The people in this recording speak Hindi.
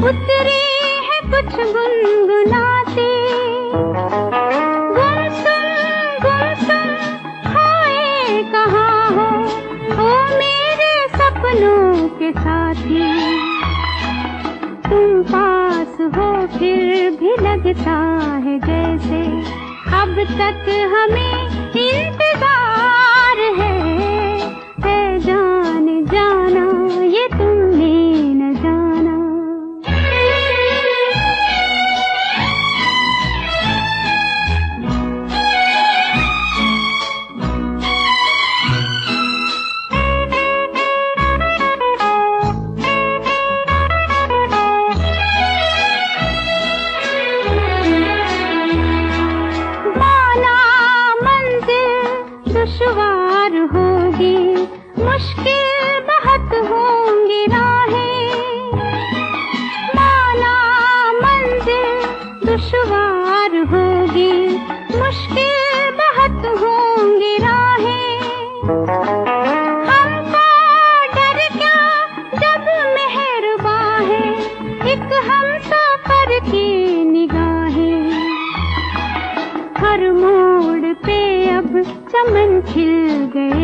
उतरे हैं कुछ गुनगुनाते, गुमसुम खोए कहाँ हो ओ मेरे सपनों के साथी। तुम पास हो फिर भी लगता है जैसे अब तक हमें इंतजार है जाने जाना ये तुमने न जाना। दुश्वार होगी मुश्किल बहुत होंगी राहें, माना मंजिल दुश्वार होगी मुश्किल बहुत होंगी राहें। हमको डर क्या जब मेहरबां है एक हम सफर की निगाहें। हर मोड़ पे अब चमन खिल गए